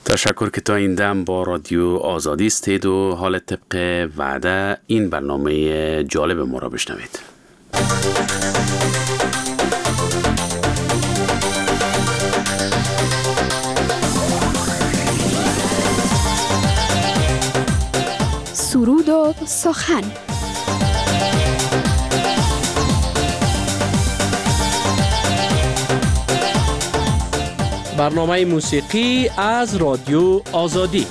تشکر که تا این دم با رادیو آزادی استید و حال طبق وعده این برنامه جالب ما را بشنوید. سرود و سخن. برنامه موسیقی از رادیو آزادی.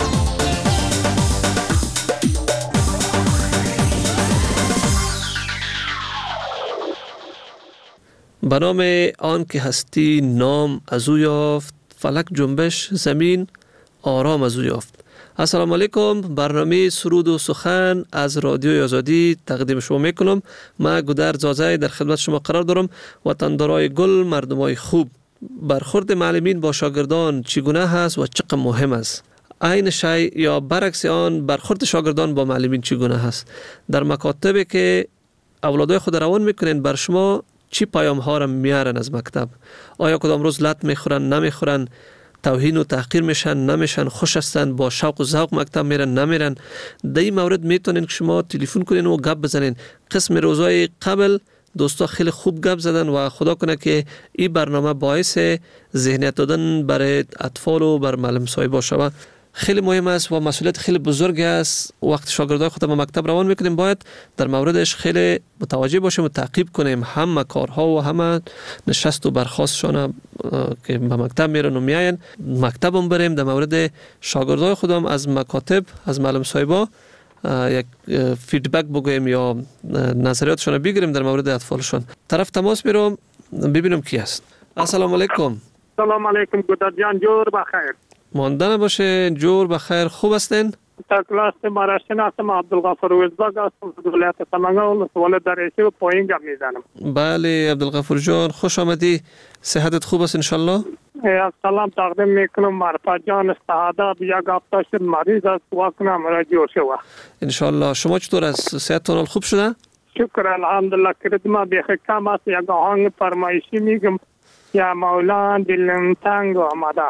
به نام آن که هستی نام از او یافت، فلک جنبش زمین آرام از او یافت. السلام علیکم. برنامه سرود و سخن از رادیو آزادی تقدیم شما میکنم. من گودر زازای در خدمت شما قرار دارم. وطندارای گل، مردمای خوب، برخورد معلمین با شاگردان چگونه هست و چقدر مهم است؟ عین شی یا برعکس آن برخورد شاگردان با معلمین چگونه هست؟ در مکاتبی که اولادای خود روان میکنین، بر شما چی پیام ها را میارن از مکتب؟ آیا کدام روز لط میخورن، نمیخورن؟ توهین و تحقیر میشن، نمیشن؟ خوش هستن؟ با شوق و ذوق مکتب میرن، نمیرن؟ در این مورد میتونین که شما تلفن کنین و گپ بزنین. قسم روزهای قبل دوستا خیلی خوب گپ زدن و خدا کنه که این برنامه باعث ذهنیت دادن برای اطفال و بر معلم صاحب شود. خیلی مهم است و مسئولیت خیلی بزرگ است. وقت شاگردای خود به مکتب روان میکنیم باید در موردش خیلی متوجه باشیم و تعقیب کنیم همه کارها و همه نشست و برخاستشان که به مکتب میرن و میاین. مکتبم بریم در مورد شاگردای خودم از مکاتب، از معلم صاحبا یک فیدبک بگویم یا نظریاتشون بگیریم در مورد اطفالشون. طرف تماس میرم ببینم کی است. السلام علیکم. سلام علیکم گودر جان، جور بخیر. ماندن باشه. جور بخیر. خوب هستین؟ کلاس مارشن هستم. عبدالغفور وزباگ هستم. ولایت سمنگان ولایت درعیسی و پایین گپ میزنم. بله عبدالغفور جان، خوش آمدی. صحتت خوب است انشالله؟ سلام تقدیم میکنم. معرفت جان استعداد یک هفته شد مریض است، واکنم را جور شد انشالله. شما چطور است؟ صحتتون خوب شده؟ شکر الحمدلله. کردم بیخ کم است. یک آهنگ فرمایشی میگم. یا مولا دلم تنگ آمده.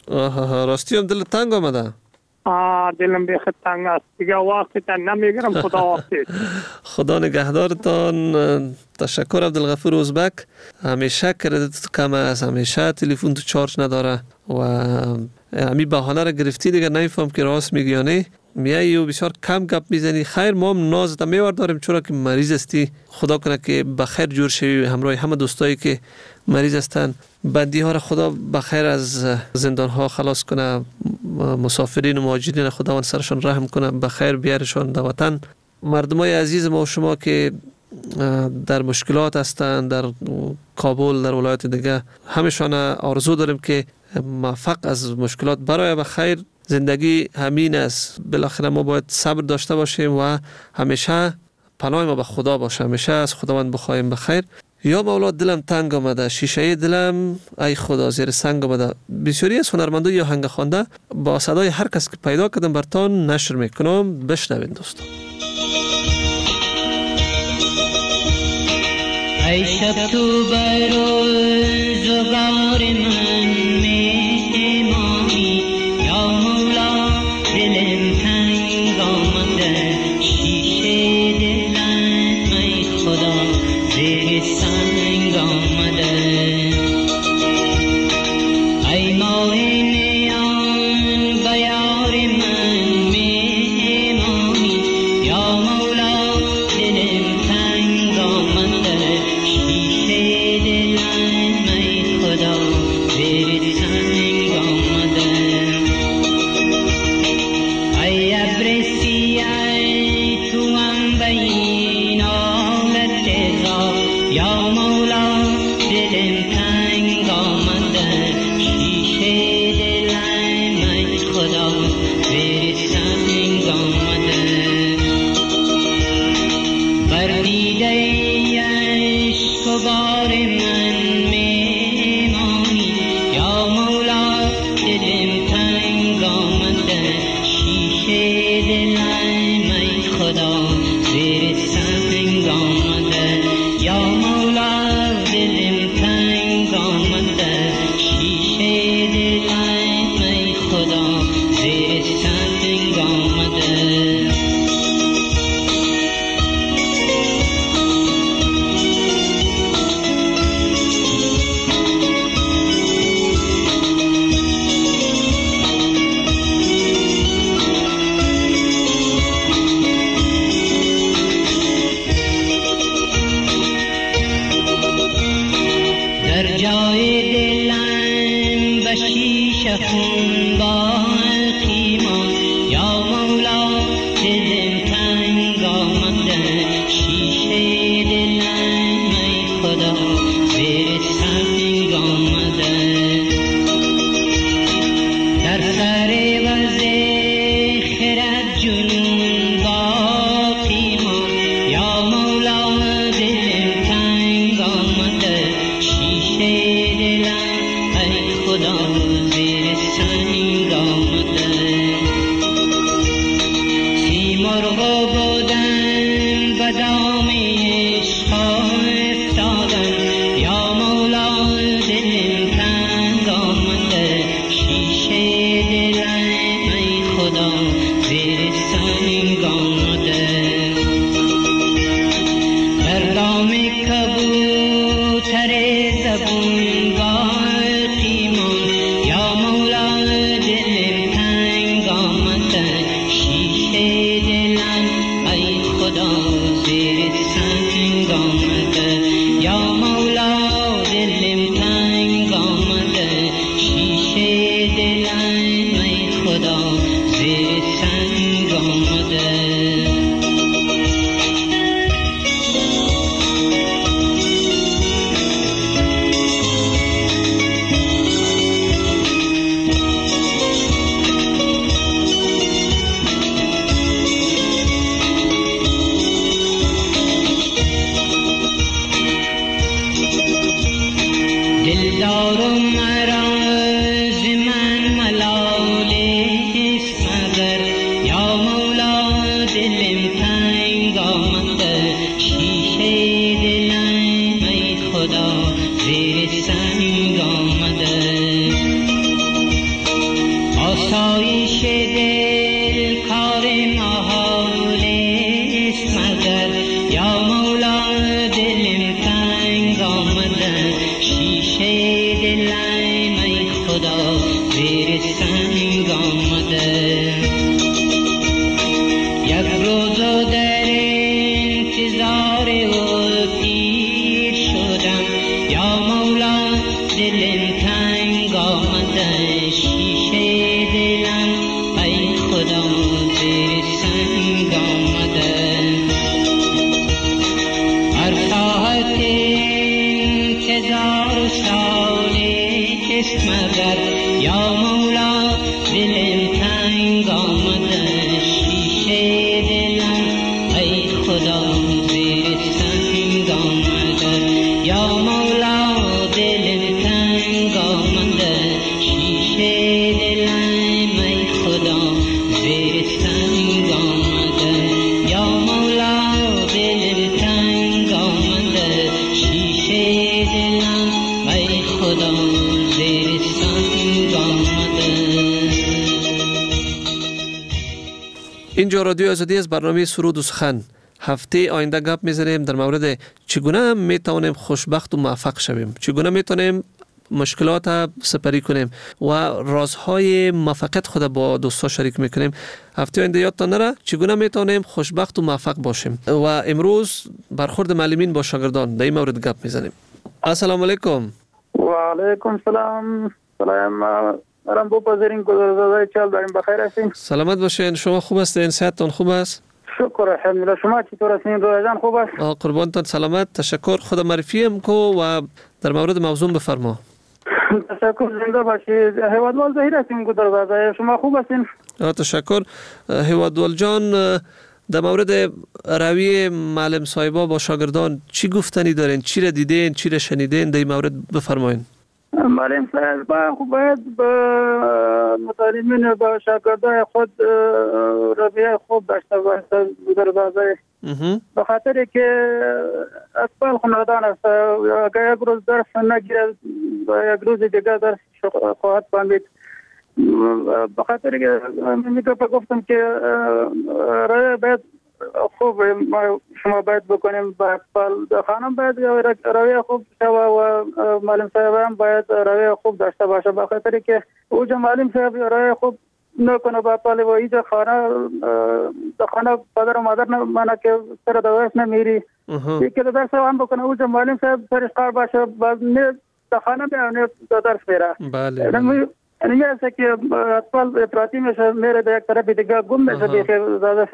راستی هم دل تنگ آمده؟ دلم بیخ تنگ است دیگه. وقتی تا نمیگرم. خدا وقتی. خدا نگهدارتان. تشکر عبدالغفور ازبک. همیشه کردت کم است، همیشه تلفن تو چارج نداره و همی بهانه را گرفتی دیگه. نمیفهم که راست میگی یا نه. میایی و بسیار کم گپ میزنی. خیر ما هم نازت میور داریم چرا که مریض هستی. خدا کنه که بخیر جور شوی همراه همه دوستایی که مریض هستن. بندی ها را خدا بخیر از زندان ها خلاص کنه. مسافرین و مهاجرین خداوند سرشان رحم کنه، بخیر بیارشان در وطن. مردمای عزیز ما و شما که در مشکلات هستند در کابل، در ولایت دیگه، همشان آرزو داریم که موفق از مشکلات برای بخیر. زندگی همین است. بالاخره ما باید صبر داشته باشیم و همیشه پناه ما به خدا باشه. همیشه از خداوند بخوایم بخیر. یا مولا دلم تنگ آمده، شیشه دلم ای خدا زیر سنگ آمده. بسیاری از هنرمندان یا آهنگ خواننده با صدای هر کس که پیدا کردم براتون نشر میکنم. بشنوین دوستان. ای شب تو بر روزگار من مهمانی، یا مولا دلم تنگ آمده، شیشه دلم ای خدا زیر سنگ آمده. ای ماه نیان به یار من مهمانی، یا مولا دلم تنگ آمده، شیشه دلم ای خدا خدا زیر سنگ آمده. اینجا رادیو آزادی از برنامه سرود و سخن. هفته آینده گپ میزنیم در مورد چگونه میتونیم خوشبخت و موفق شویم، چگونه میتونیم مشکلات سپری کنیم و رازهای موفقیت خود با دوستا شریک میکنیم. هفته آینده یادتان نره چگونه میتونیم خوشبخت و موفق باشیم و امروز برخورد معلمین با شاگردان در این مورد گپ میزنیم. السلام علیکم. و علیکم سلام. سلام بپذیرین گذرزاده چال داریم، بخیر هستین؟ سلامت باشین. شما خوب هستین؟ صحتتان خوب است؟ شکر الحمدلله. شما چطور هستین؟ روزان خوب است؟ قربانتان سلامت. تشکر. خود معرفی هم کو و در مورد موضوع بفرما. تشکر. زنده باشید. هیوادوال زهیر هستیم گذرزاده. شما خوب هستین؟ تشکر. هیوادوال جان، در مورد روی معلم صاحبا با شاگردان چی گفتنی دارین؟ چی را دیدین؟ چی را شنیدین؟ در این مورد بفرمایین. معلم صاحب باید به متعلمین با شاگردای خود رویه خوب داشته باشه در بازه، به خاطر که اطفال خاندان است. اگر یک روز درس نگیرد و یک روز دیگه درس خواهد فهمید. به خاطر که میگه گفتم که رویه باید خوب شما باید بکنیم با اطفال. خانم باید رویه خوب شوه و معلم صاحب هم باید رویه خوب داشته باشه، به خاطر که اوجا معلم صاحب رویه خوب نکنه با اطفال و اینجا خانه پدر و مادر منه که سر دوست نمیری که درس هم بکنه. اوجا معلم صاحب سرش کار باشه، باز نه خانه بیانه درس میره. بله. یعنی ایسا که اطفال افراطی میشه، میره در یک طرف دیگه گم میشه، بیخیر زاده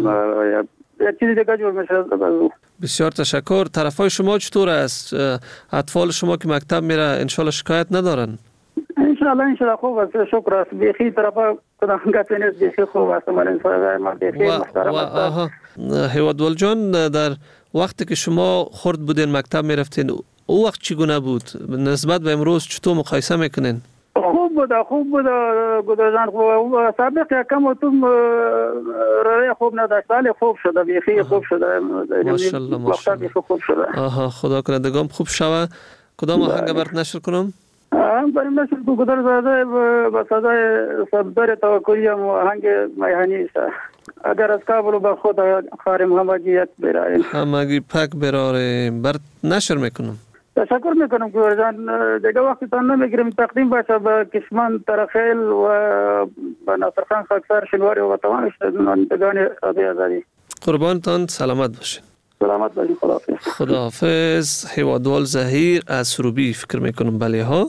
یک چیزی دیگه جور میشه. بسیار تشکر. طرفای شما چطور است؟ اطفال شما که مکتب میره انشالله شکایت ندارن؟ انشالله خوب است. شکر است. بیخی طرفا کدام گپی نیست، بیخی خوب است. ما بیخی محترم است. هیوادوال جان، در وقتی که شما خرد بودین مکتب میرفتین او وقت چگونه بود؟ نسبت به امروز چطور مقایسه میکنین؟ خوب بود گذران. خوب سابق کم و توم روی خوب نداشت، ولی خوب شده، بیخی خوب شده. ماشاءالله ماشاءالله. خوب شده. خدا کنه دگام خوب شوه. کدام آهنگ برات نشر کنم؟ بریم نشر کو گذرزاده با صدای صبر توکلی و آهنگ میهنی است. اگر از کابل به خود خارم همگیت براریم، همگی پک براریم. برات نشر میکنم. تشکر میکنم گورجان. دیگه وقتی تان نمیگیریم تقدیم باشه به کشمن ترخیل و به ناصرخان خاکسار شنواری و تمام شنوندگان رادیو آزادی. قربانتان سلامت باشین. سلامت باشین. خداحافظ. خداحافظ. هیوادوال زهیر از سروبی فکر میکنم. بله ها.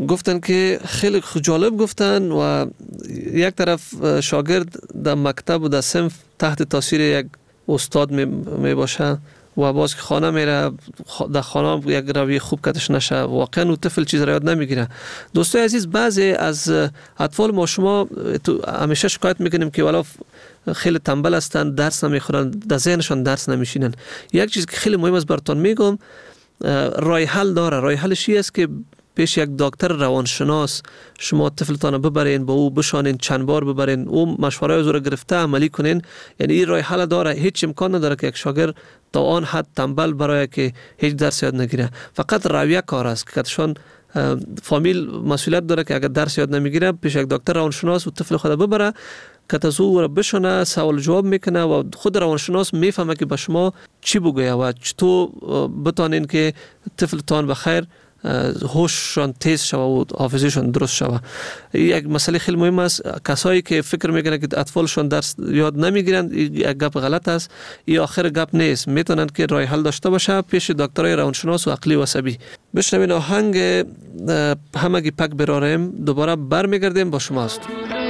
گفتن که خیلی جالب گفتن و یک طرف شاگرد در مکتب و در صنف تحت تاثیر یک استاد می باشه و باز که خانه میره در خانه یک روی خوب کتش نشه، واقعا اون طفل چیز را یاد نمیگیره. دوستای عزیز، بعضی از اطفال ما شما همیشه شکایت میکنیم که والا خیلی تنبل هستن، درس نمیخورن، در ذهنشان درس نمیشینن. یک چیز که خیلی مهم است براتون میگم، راه حل داره. راه حلش این است که پیش یک دکتر روانشناس شما طفلتان ببرین، با او بشانین، چند بار ببرین، او مشوره از او را گرفته عملی کنین. یعنی این راه حل داره. هیچ امکان نداره که یک شاگرد تا آن حد تنبل برای که هیچ درس یاد نگیره. فقط رویه کار است که کتشان فامیل مسئولیت داره که اگر درس یاد نمیگیره پیش یک دکتر روانشناس و طفل خود ببره که تزو را بشونه، سوال جواب میکنه و خود روانشناس میفهمه که به شما چی بگویه و چطور بتانین که طفلتان بخیر هوششان تیز شوه و حافظهشان درست شوه. یک مسئله خیلی مهم است. کسایی که فکر میکنن که اطفالشان درس یاد نمیگیرن، یک گپ غلط است. این آخر گپ نیست. میتونن که راه حل داشته باشه پیش دکترای روانشناس و عقلی و عصبی. بشنوین آهنگ همگی پک براریم، دوباره برمیگردیم با شماست.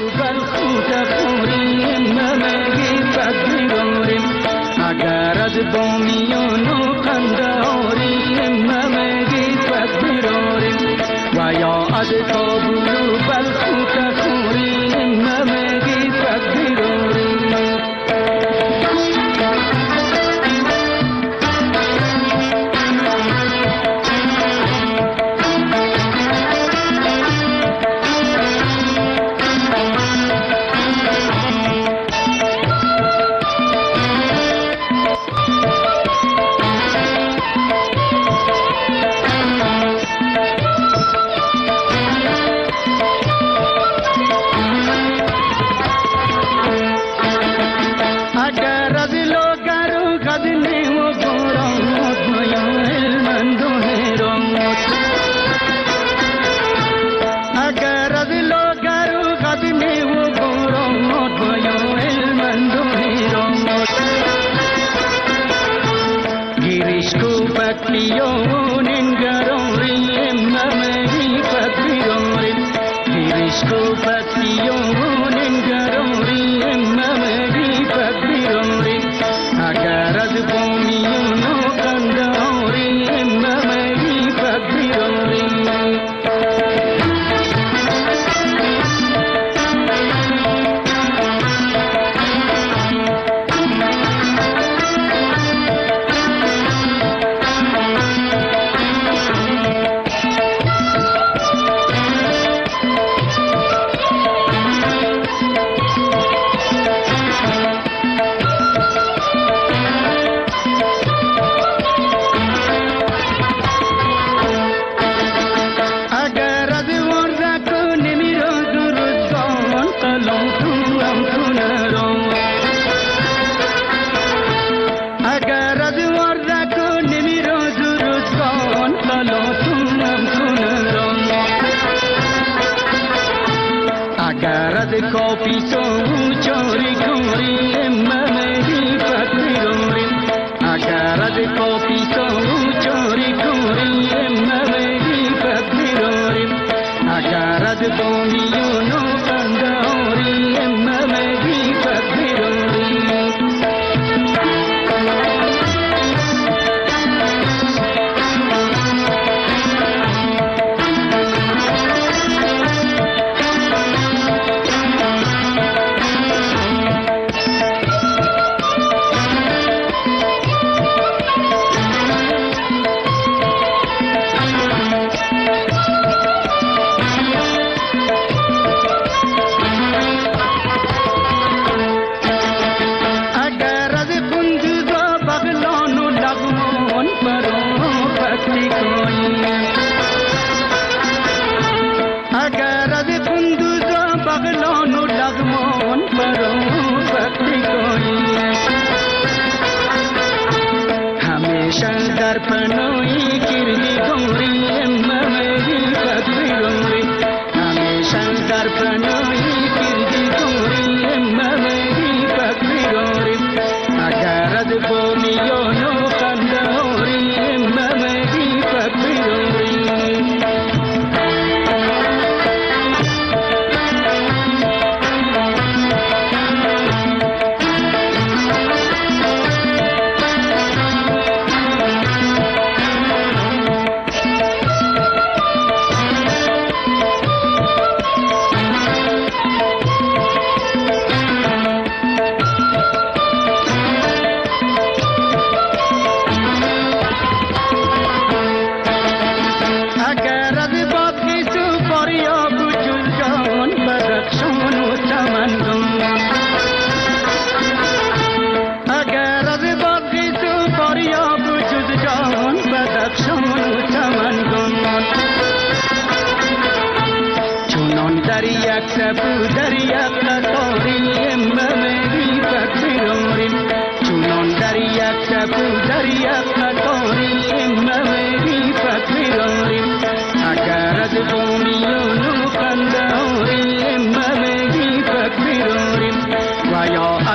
اگر از بامیان و قندهاریم نمگی پس براریم و یا از کابل و بلخ و تخوریم نمگی پس براریم.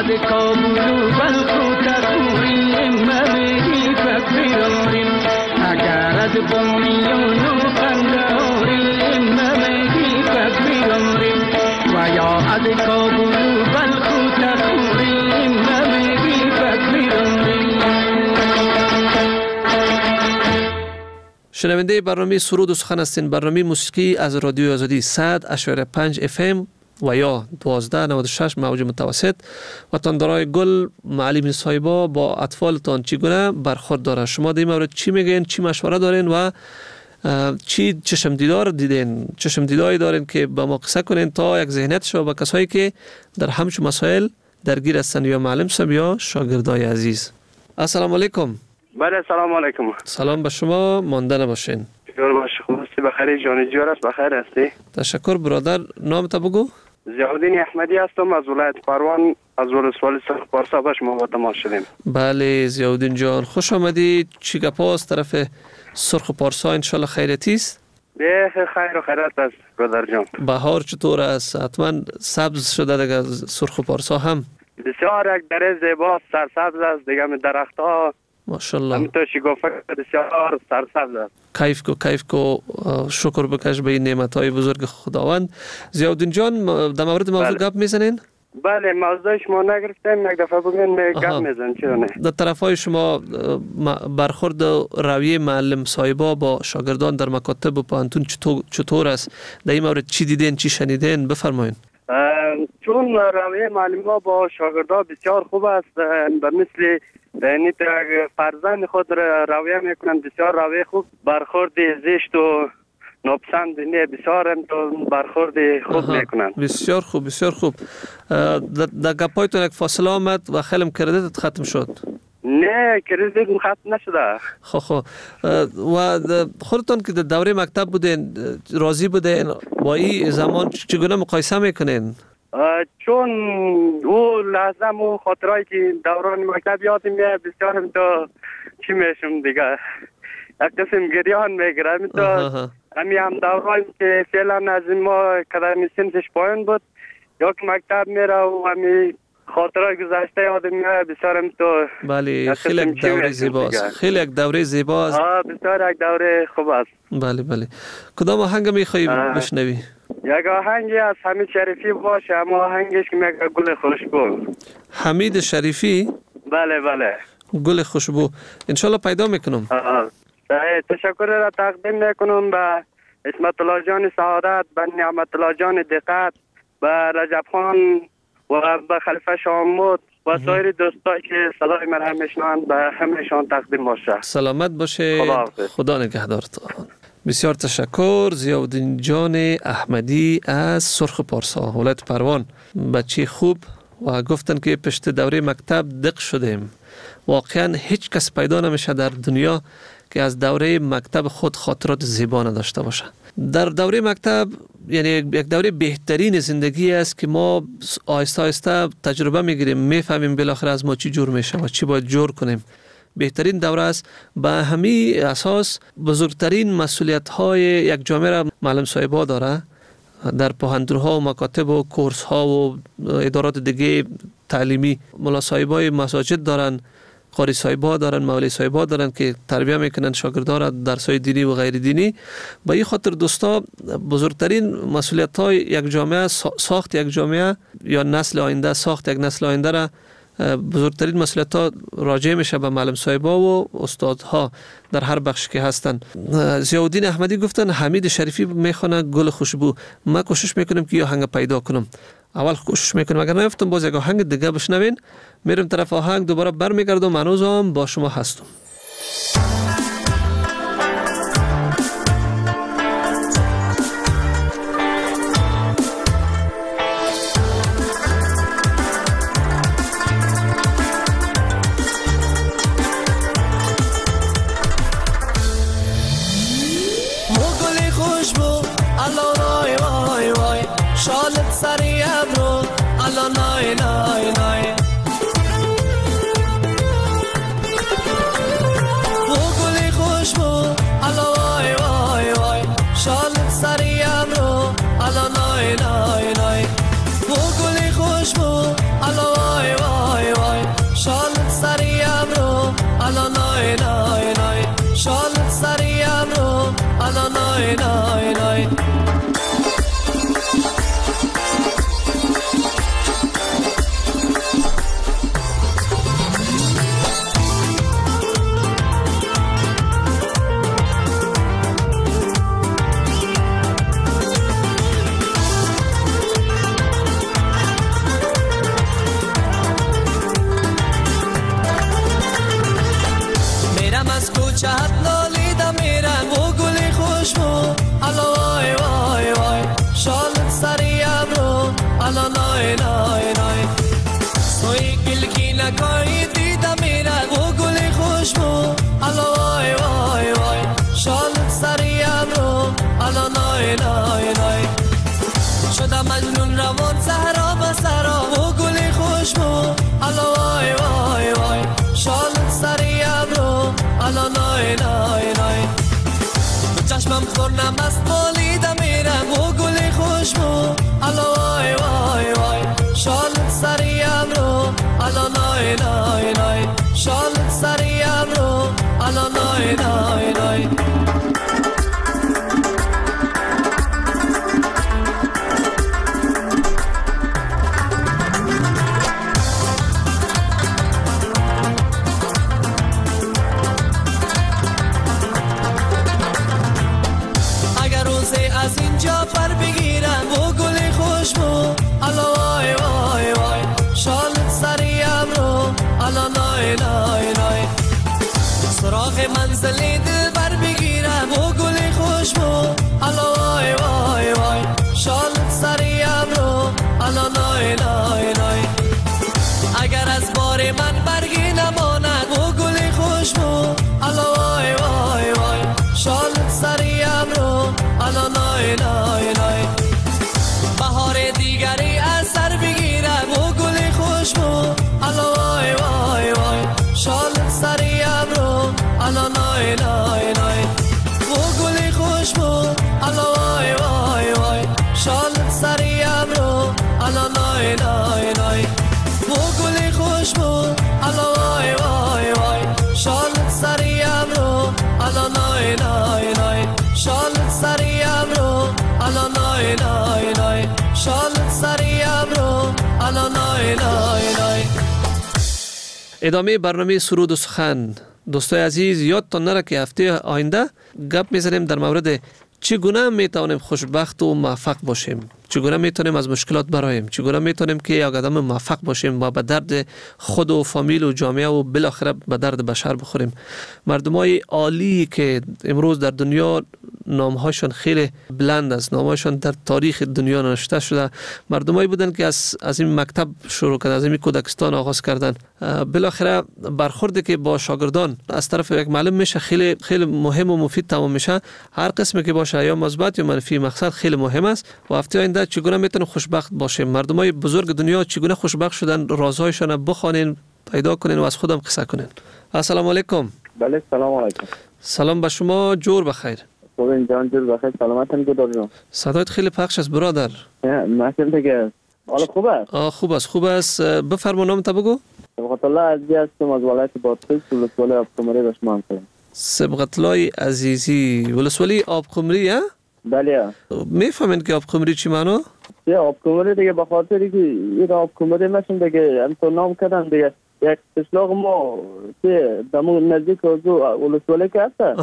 از کابل و بلخ و تخوری ممگی فکراریم اگر از بامیان و قندهاری ممگی فکراریم و یا از کابل و بلخ و تخوری ممگی فکراریم. شنونده برنامه سرود و سخن هستین. برنامه موسیقی از رادیو آزادی 100.5 FM و یا 1296 موج متوسط. و تاندرای گل معلم صاحبا با اطفالتان چگونه برخورد داره؟ شما در این مورد چی میگین؟ چی مشوره دارین و چی چشم دیداری دارین که با ما قصه کنین تا یک ذهنیت شو با کسایی که در همچون مسائل درگیر هستن، یا معلم صاحب یا شاگردای عزیز. السلام علیکم. بله سلام علیکم. سلام به شما، مانده نباشین. شکر باشه. خوب هستی؟ بخیر؟ جان جور است؟ بخیر هستی؟ تشکر برادر. نام تا بگو. ضیاءالدین احمدی هستم از ولایت پروان، از ولسوالی سرخ پارسا به شما با تماس شدیم. بله ضیاءالدین جان خوش آمدید. چی گپا از طرف سرخ پارسا؟ انشالله خیرتی است؟ به خیر و خیرات است برادر جان. بهار چطور است؟ حتما سبز شده دیگه سرخ پارسا هم. بسیار یک دره زیبا سرسبز است دیگه، درخت ها ماشاءالله همینطور شکوفه بسیار سرسبز است. کیف کو شکر بکش به این نعمت‌های بزرگ خداوند. ضیاءالدین جان در مورد موضوع گپ میزنین؟ بله موضوع شما نگرفتیم، یک دفعه بگین گپ میزن. چرا نه؟ در طرفای شما برخورد رویه معلم صاحبا با شاگردان در مکاتب و پانتون چطور است؟ در این مورد چی دیدین، چی شنیدین؟ بفرمایین. چون رویه معلم با شاگردان بسیار خوب است، به مثل نیت فرزند خود رویه میکنن، بسیار رویه خوب، برخورد زشت و ناپسند نه، بسیار برخورد خوب میکنن. بسیار خوب بسیار خوب. در گپایتون یک فاصله آمد و خیلی کردیتت ختم شد. نه کردیت ختم نشده. خب و خودتون که در دوره مکتب بودین راضی بودین با این زمان چگونه مقایسه میکنین؟ چون او لحظه و خاطرهایی که دوران مکتب یادم میاد بسیار هم تو چی میشم دیگه، یک قسم گریان میگرم تو همی هم دوران که فعلا از ما کدامی سنسش پایین بود یا که مکتب میره و همی خاطرهای گذشته یادم میاد بسیار هم تو. بله خیلی یک دوره زیباست، خیلی یک دوره زیباست. بسیار یک دوره خوب است. بله بله. کدام آهنگ میخوایی بشنوی؟ یک آهنگی از حمید شریفی باشه، اما آهنگش که میگه گل خوشبو. حمید شریفی؟ بله بله. گل خوشبو انشالله پیدا میکنم. تشکر را تقدیم میکنم به اسمت الله جان سعادت، به نعمت الله جان دقت، به رجب خان و به خلیفه شامود و سایر دوستایی که صدای من هم میشنوند، به همهشان تقدیم باشه. سلامت باشه. خدا نگهدارتان. بسیار تشکر. ضیاءالدین جان احمدی از سرخ پارسا ولایت پروان، بچه خوب، و گفتن که پشت دوره مکتب دق شدیم. واقعا هیچ کس پیدا نمیشه در دنیا که از دوره مکتب خود خاطرات زیبا نداشته باشه. در دوره مکتب یعنی یک دوره بهترین زندگی است که ما آهسته آهسته تجربه میگیریم، میفهمیم بالاخره از ما چی جور میشه و چی باید جور کنیم. بهترین دوره است. به همین اساس بزرگترین مسئولیت های یک جامعه را معلم صاحبا داره. در پوهنتون‌ها و مکاتب و کورس ها و ادارات دیگه تعلیمی ملا صاحبای مساجد دارن، قاری صاحبا دارن، مولوی صاحبا دارن که تربیت میکنن شاگردان را درسای دینی و غیر دینی. با این خاطر دوستا بزرگترین مسئولیت های یک جامعه، ساخت یک جامعه یا نسل آینده، ساخت یک نسل آینده را بزرگترین مسئولیت ها راجع میشه به معلم صاحبا و استادها در هر بخش که هستن. ضیاءالدین احمدی گفتن حمید شریفی میخونه گل خوشبو. من کوشش میکنم که آهنگ پیدا کنم. اول کوشش میکنم، اگر نیفتم باز یک آهنگ دیگه بشنوین. میرم طرف آهنگ، دوباره برمیگردم. هنوزم با شما هستم. شالت سری ابرو الا نای نای نای و گلی خوشبو الا وای وای وای شالت سری ابرو الا نای نای نای و گلی خوشبو الا وای وای کنم مست مالیده میرم و گل خوشبو الا وای وای وای شالت سریم رو الا نای نای نای شالت سریم رو الا نای نای نای از اینجا پر بگیرم و گل خوشبو الا وای وای وای شالت سریم رو الا نای نای نای سراغ منزل دل بر بگیرم و گل خوشبو الا وای وای وای شالت سریم رو الا نای نای نای اگر از بار من برگی نماند و گل خوشبو الا وای وای وای شالت سریم رو الا نای نای نای بهار دیگری از سر بگیرم و گل خوشبو الا وای وای وای شالت سریم رو الا نای نای نای و گل خوشبو الا وای وای وای شالت سریم رو الا نای نای نای و گل خوشبو الا وای وای وای شالت سریم رو الا نای نای نای شالت سریم رو الا نای نای نای شالت سریم رو الا نای نای نای. ادامه برنامه سرود و سخن. دوستای عزیز، یادتان نره که هفته آینده گپ میزنیم در مورد چگونه میتونیم خوشبخت و موفق باشیم، چگونه میتونیم از مشکلات براییم، چگونه میتونیم که یک آدم موفق باشیم و به درد خود و فامیل و جامعه و بالاخره به درد بشر بخوریم. مردمای عالی که امروز در دنیا نامهاشون خیلی بلند است، نامهاشون در تاریخ دنیا نوشته شده، مردمایی بودن که از این مکتب شروع کردن، از این کودکستان آغاز کردن. بالاخره برخوردی که با شاگردان از طرف یک معلم میشه خیلی خیلی مهم و مفید تمام میشه. هر قسمی که باشه، یا مثبت یا منفی، مقصد خیلی مهم است. و هفته آینده چگونه میتونیم خوشبخت باشیم، مردمای بزرگ دنیا چگونه خوشبخت شدن، رازهایشان بخوانین، پیدا کنین و از خودم قصه کنین. السلام علیکم. بله سلام علیکم. سلام به شما، جور بخیر. خوبین جان، جور بخیر، سلامتن گدار جان. صدایت خیلی پخش است برادر. مثل دیگه حالا خوب است؟ خوب است، خوب است. بفرما نامت بگو. سبقت الله عزیزی هستم از ولایت بادغیس، ولسوالی آبقمری به شما هستم. سبقت الله عزیزی، ولسوالی آبقمری ها؟ بله. میفهمین که آبقمری چی معنی؟ آبقمری دیگه به خاطری که این آبقمری میشن دیگه انتو نام کردن دیگه. یک قشلاق ما که دمو نزدیک ولسوالی که هست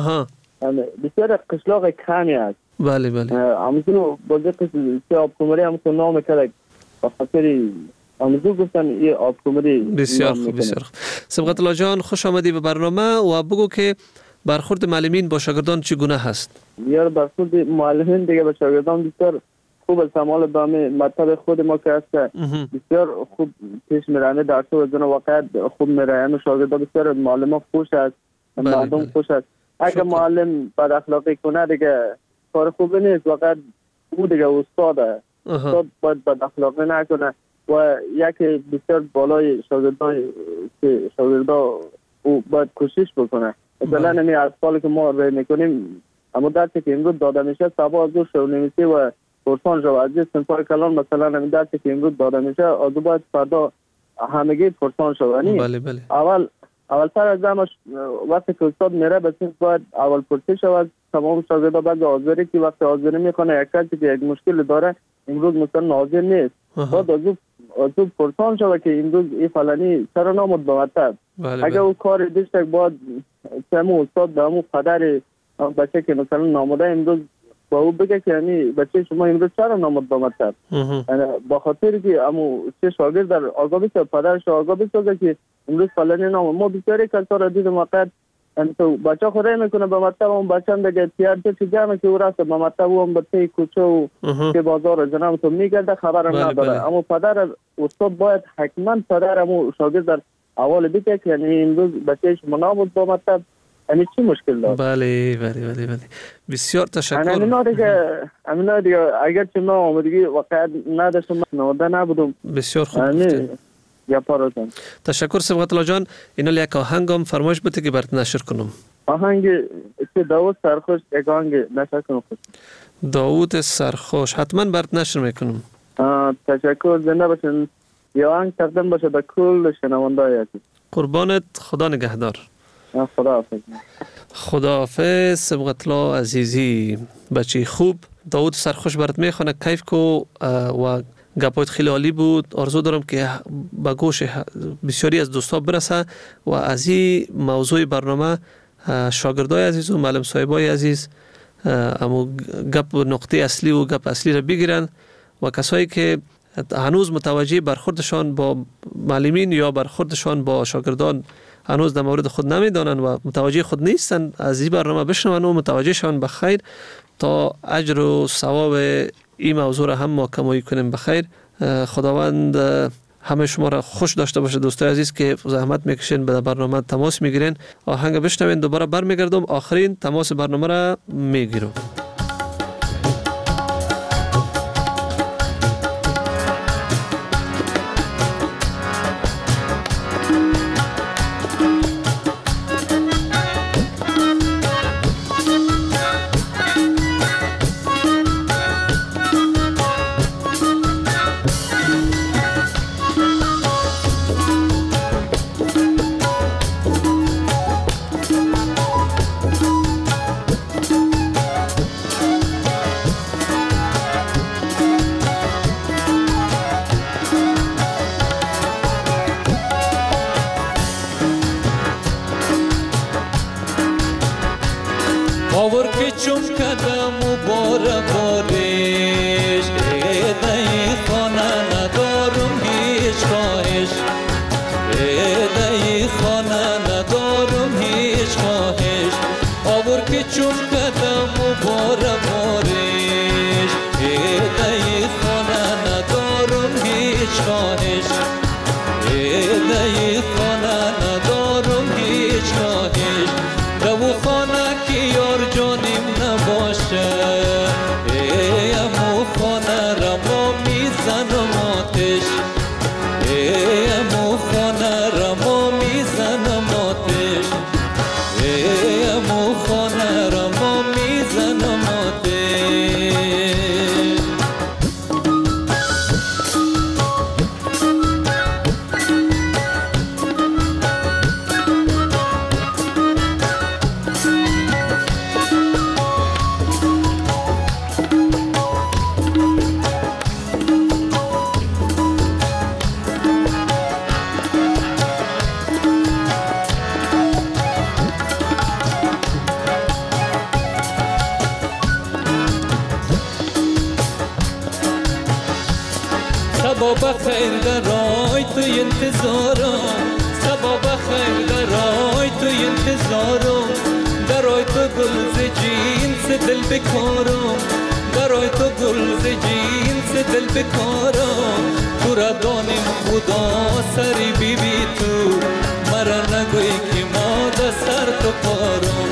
بسیار قشلاق کمی است. بله بله. همونطور بازی که آبقمری همونطور نام کرده به خاطری همونطور گفتن این آبقمری. بسیار خوب، بسیار خوب. سبقت الله جان، خوش آمدی به برنامه و بگو که برخورد معلمین با شاگردان چگونه هست؟ یار برخورد معلمین دیگه با شاگردان بسیار خوب است. عمل به مطلب خود ما که هست بسیار خوب پیش میرانه، درس و زن واقعا خوب میرانه، شاگردان بسیار معلم خوش است، مردم خوش است. اگر معلم بد اخلاقی کنه دیگه کار خوب نیست. واقعا او دیگه استاد باید بد اخلاقی نکنه و یکی بسیار بالای شاگردان که شاگردان او باید کوشش بکنه. مثلا نمی از سالی که ما رای میکنیم اما درسی که امروز داده میشه سبا از دو شو نمیسی و پرسان جو از سنفای کلان مثلا نمی درسی که امروز داده میشه از دو باید فردا همگی پرسان شو. بله بله. اول سر از دمش وقتی که استاد میره بسید باید اول پرسی شو از تمام شاگردا بعد آزاری که وقتی آزاری میکنه یک کسی که یک مشکل داره امروز مثلا ناظر نیست باید از دو پرسان شو که امروز این فلانی چرا نامد به مطلب. اگر او کار دیشت باید همون استاد به همون قدر بچه که مثلا نامده امروز با او بگه که یعنی بچه شما امروز چرا نامد به مطلب. با خاطر که همون چه شاگرد در آگاه بیسته پدرش آگاه بیسته که امروز فلانی نامد. ما بسیاری کلتا را دیدم وقت تو بچه خوره میکنه به مطلب اون بچه هم دیگه تیار چه جمعه که او راست به مطلب او هم بطه کوچه و که بازار جناب تو میگرده خبرم نداره. اما پدر استاد باید حکما پدر همون شاگرد در اول بیته که یعنی امروز بچه شما نامد به مطلب یعنی چی مشکل داره. بله بله بله بله. بسیار تشکر. امینا دیگه اگر چه ما آمدگی واقعا نداشتم نوده نبودم. بسیار خوب گفتید. تشکر سبقت الله جان. اینا یک آهنگم فرمایش بده که برات نشر کنم. آهنگ موسیقی داوود سرخوش یک آهنگ نشر کنم خوش. داوود سرخوش حتما برات نشر میکنم. تشکر، زنده باشین. یه آهنگ تقدیم باشه به کل شنونده‌های عزیز. قربانت، خدا نگهدار. خدا حافظ. خدا حافظ. سبقت الله عزیزی، بچه خوب. داوود سرخوش برات میخونه، کیف کو و گپایت خیلی عالی بود. آرزو دارم که به گوش بسیاری از دوستا برسه و از این موضوع برنامه شاگردای عزیز و معلم صاحبای عزیز اما گپ نقطه اصلی و گپ اصلی را بگیرن و کسایی که هنوز متوجه برخوردشان با معلمین یا برخوردشان با شاگردان هنوز در مورد خود نمیدانند و متوجه خود نیستند، از این برنامه بشنون و متوجه شون بخیر تا اجر و ثواب این موضوع را هم ما کمایی کنیم بخیر. خداوند همه شما را خوش داشته باشه. دوستای عزیز که زحمت میکشین به برنامه تماس میگیرین، آهنگ بشنوین، دوباره برمیگردم آخرین تماس برنامه را میگیرم. باور که چون کدم و باره بارش ایده خانه ندارم هیچ خواهش، ایده خانه ندارم هیچ خواهش. باور که چون کدم و باره بارش ایده خانه ندارم هیچ خواهش، ایده خانه ندارم هیچ خواهش. دو خانه که یار جانیم نباشه امو خانه را ما میزنم آتش، امو خانه را ما میزنم آتش، امو خانه را ما میزنم آتش. صبا بخیر درای تو انتظارم، صبا بخیر درای تو انتظارم. درای تو گل ز جینس دل بکارم، درای تو گل ز جینس دل بکارم. تو را دانیم خدا سری بی بی تو، مرا نگوی که ما در سر تو پارم،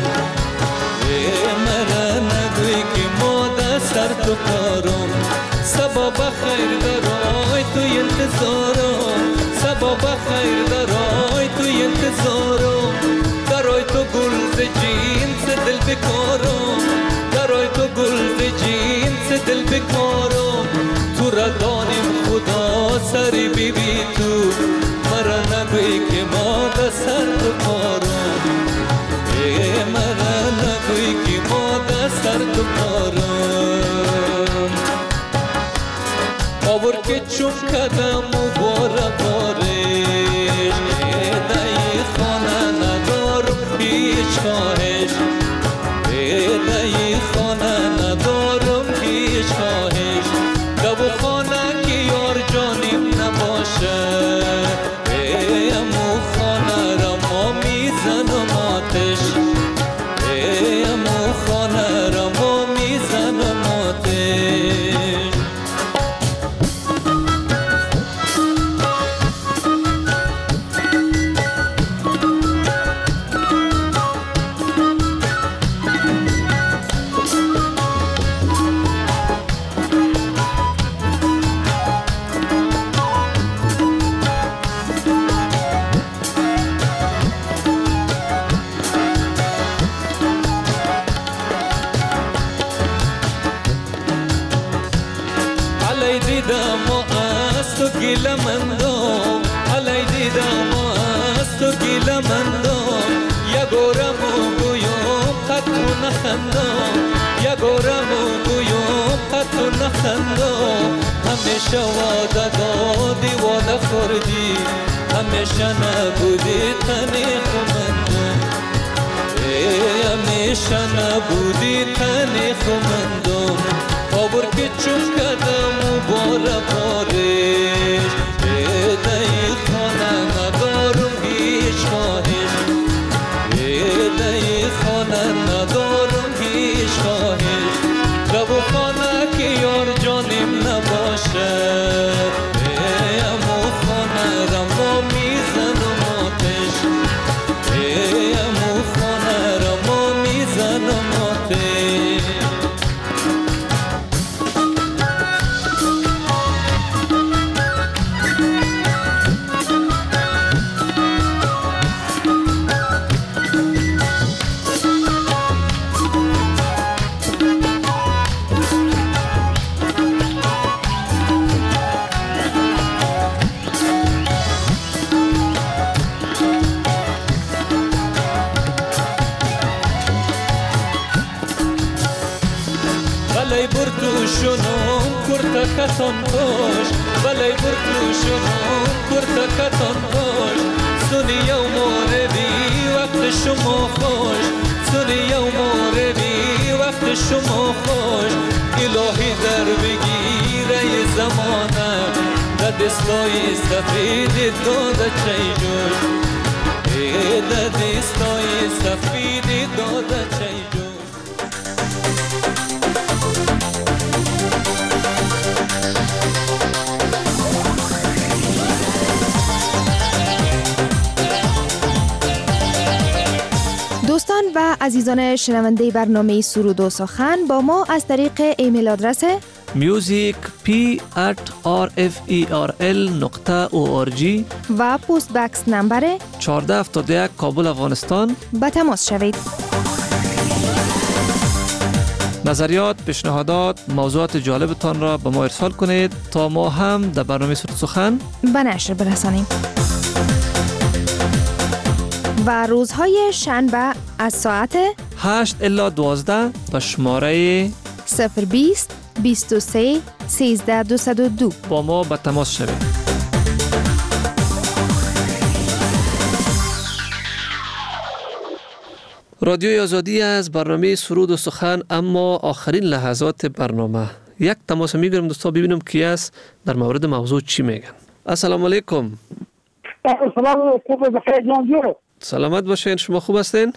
مرا نگوی که ما در سر تو پارم. صبا بخیر درای تو انتظارم، صبا بخیر درای تو انتظارم. درای تو گل ز جینس دل بکارم، درای تو گل ز جینس دل بکارم. تو را دانیم خدا سری بی بی تو، مرا نگوی که ما در سر تو پارم، مرا نگوی که ما در سر تو پارم. باور که چون کدم و باره بارش ایده خانه ندارم هیچ خواهش، ایده خانه ندارم هیچ خواهش. دو خانه که یار جانیم نباشه یگورم و گویم قطع نخندم یگورم و گویم قطع نخندم همیشه وعده دادی وعده خوردی همیشه نبودی تنی خمندم همیشه نبودی تنی خمندم آبور که چون کدم و باره بارش ایدهی خانه ندارم هیچ خواهش ایدهی خانه ندارم هیچ خواهش رب و خانه که یار جانیم نباشه امو خانه را ما میزنم آتش امو خانه را ما میزنم آتش بلای برتو شنون کرتا کتان باش بلای برتو شنون کرتا کتان باش سنی یو موردی وقت شما خوش سنی یو موردی وقت شما خوش الهی در بگیره زمانه در دستای سفید داده چی جوش در دستای سفید داده چی جوش دوستان و عزیزان شنونده برنامه سرود و سخن با ما از طریق ایمیل آدرس musicp@rferl.org و پست بکس نمبر 1471 کابل افغانستان به تماس شوید. نظریات، پیشنهادات، موضوعات جالبتان را به ما ارسال کنید تا ما هم در برنامه سرود سخن به نشر برسانیم. و روزهای شنبه از ساعت 8 الی 12 به شماره 020 23 13 202 با ما به تماس شوید. رادیوی آزادی از برنامه سرود و سخن، اما آخرین لحظات برنامه. یک تماس میگیرم دوستا ببینم کی است در مورد موضوع چی میگن. السلام علیکم. سلام خوب بخیر جان جو. سلامت باشین، شما خوب هستین؟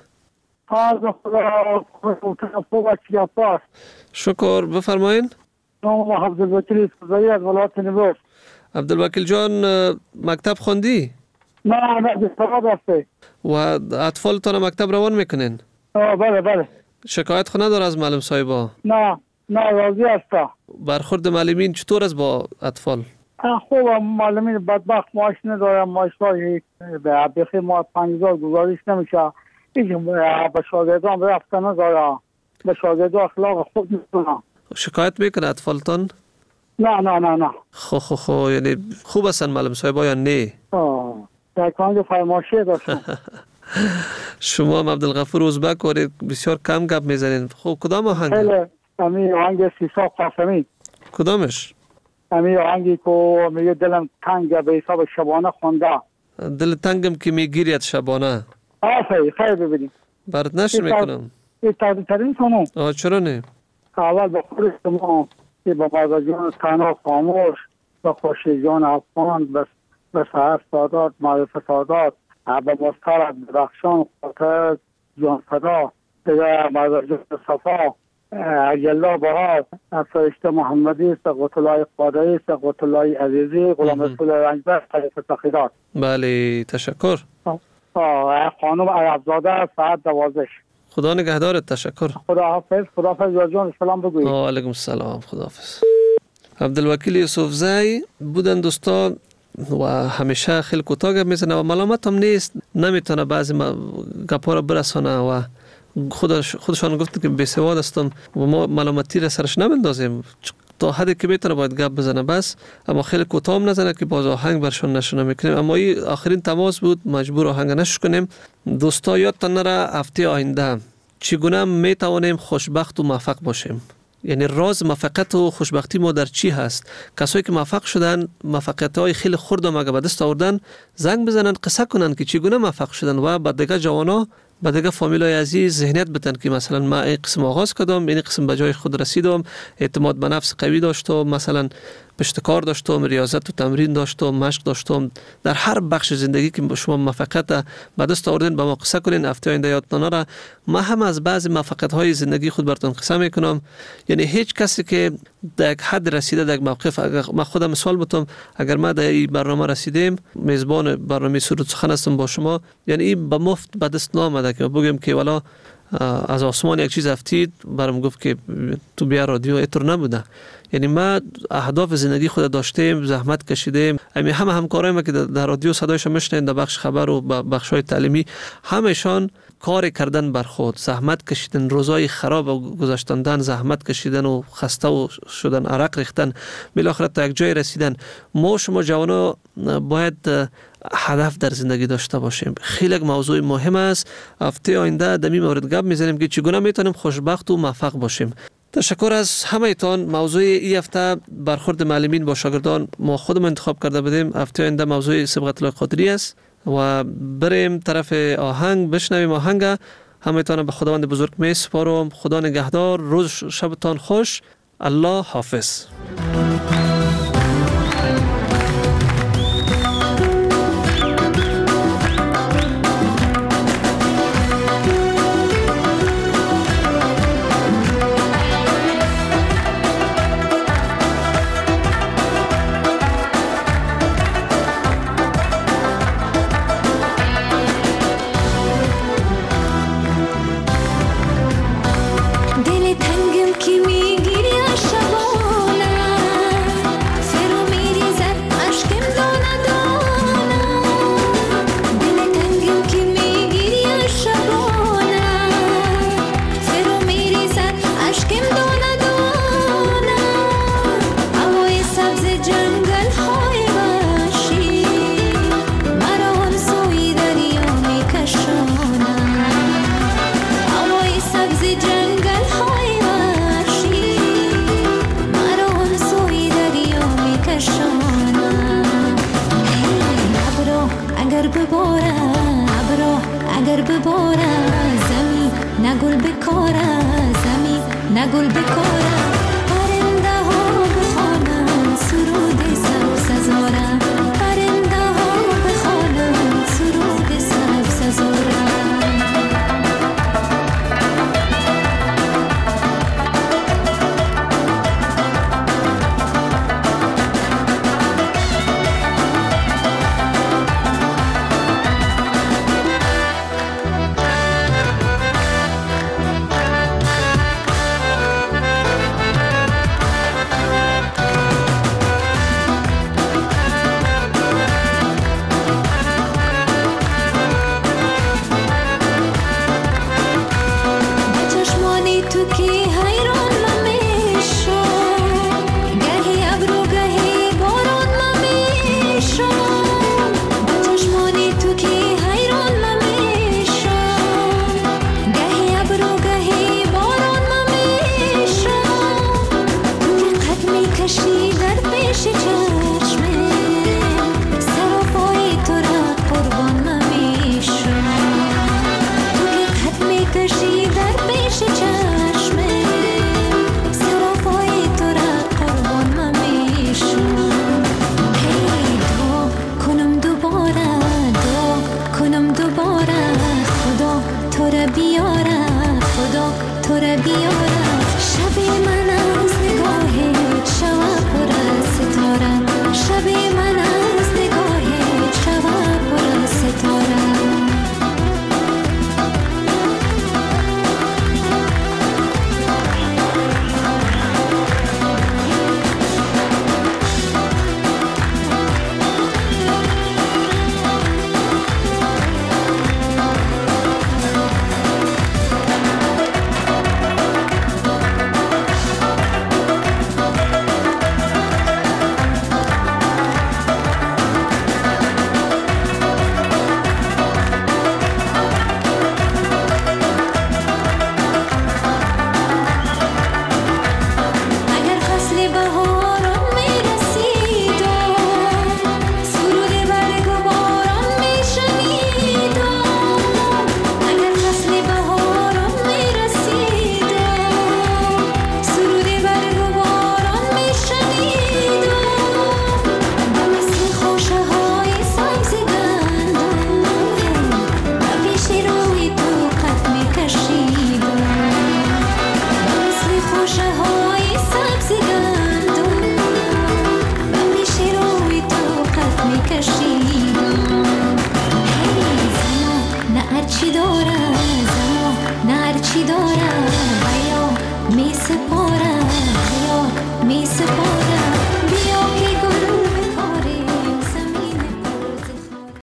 شکر، بفرمایین. نام عبدالوکیل سوزایی از ولایت نیمروز. عبدالوکیل جان مکتب خوندی؟ نه دستاورد هستی. و اطفالتان مکتب روان میکنین؟ بله بله. شکایت خو نداره از معلم صاحبا؟ نه راضی هستم. برخورد معلمین چطور است با اطفال؟ خوب، معلمین بدبخت معاش ندارم، معاشای بخیر ما 5000 گزارش نمیشه. هیچ به شاگردان رفتن نداره، به شاگردان اخلاق خود میکنم. شکایت میکنه اطفالتان؟ نه. خو یعنی خوب هستن معلم صاحبا یا نه؟ در کانج فرمایشی داشتم. شما هم عبدالغفور ازبک وارید بسیار کم گپ میزنین. خب کدام آهنگ؟ خیلی امی آهنگ سیسا قاسمی. کدامش؟ امی آهنگی که میگه دلم تنگ به حساب شبانه خونده. دل تنگم که میگیرید شبانه. خیلی ببینیم. برات نشر میکنم. این تردیترین کنم. چرا نه؟ اول به خود شما که با بازا جان تنها خاموش، به خوشی جان افغان، به سهر سادات، معرفت سادات، به مسترد درخشان خاطر جان فدا، دیگه بازا جان صفا، اجلا بهار، فرشته محمدی، سقوط الله قادری، سقوط الله عزیزی، غلام رسول رنجبر، خلیفه تخیرات. بله تشکر. خانم عربزاده ساعت 12. خدا نگهدارت. تشکر. خداحافظ جان، سلام بگویید. علیکم السلام. خداحافظ. عبدالوکیل یوسفزئی بودن دوستان و همیشه خیلی کوتاه گپ میزنه و ملامت هم نیست، نمیتونه بعضی گپا رو برسانه و خودشان گفت که بی‌سواد هستم و ما ملامتی را سرش نمیندازیم. تا حدی که میتونه باید گپ بزنه بس، اما خیلی کوتاه نزنه که باز آهنگ برشان نشونه میکنیم. اما این آخرین تماس بود، مجبور آهنگ نش کنیم. دوستا یادتان نره هفته آینده چگونه میتوانیم خوشبخت و موفق باشیم. یعنی راز موفقیت و خوشبختی ما در چی هست؟ کسایی که موفق شدن، موفقیت‌های خیلی خرد و به دست آوردن، زنگ بزنن، قصه کنن که چگونه موفق شدن و بعد دیگه جوانا، بعد دیگه فامیلای عزیز ذهنیت بدن که مثلا ما این قسم آغاز کردم، این قسم به جای خود رسیدم، اعتماد به نفس قوی داشتم، مثلا پشتکار داشتم، ریاضت و تمرین داشتم، مشق داشتم. در هر بخش زندگی که شما موفقیت به دست آوردین با ما قصه کنین. هفته آینده یادتان نره ما هم از بعضی موفقیت‌های زندگی خود براتون قصه میکنم. یعنی هیچ کسی که در یک حد رسیده، در یک موقف، اگر ما خودم مثال بتم، اگر ما در این برنامه رسیدیم، میزبان برنامه سرود سخن هستم با شما، یعنی این به مفت به دست نامده که بگم که والا از آسمان یک چیز افتید برام گفت که تو بیا رادیو، اینطور نبوده. یعنی ما اهداف زندگی خود داشتیم، زحمت کشیدیم. همه همکارایم که در رادیو صدایش میشنین، در بخش خبر و بخش‌های تعلیمی، همشان کار کردن بر خود، زحمت کشیدن، روزای خراب گذاشتن، زحمت کشیدن و خسته و شدن، عرق ریختن، بالاخره تا یک جای رسیدن. ما شما جوانا باید هدف در زندگی داشته باشیم. خیلی موضوع مهم است. هفته آینده در این مورد گپ میزنیم که چگونه میتونیم خوشبخت و موفق باشیم. تشکر از همه‌تان. موضوع این هفته برخورد معلمین با شاگردان ما خودمون انتخاب کرده بودیم. هفته آینده موضوع صبغت الله قادری است و بریم طرف آهنگ، بشنویم آهنگ. همه‌تان به خداوند بزرگ میسپارم. خدا نگهدار. روز شبتان خوش. الله حافظ. نگل بکاره زمین نگل بکاره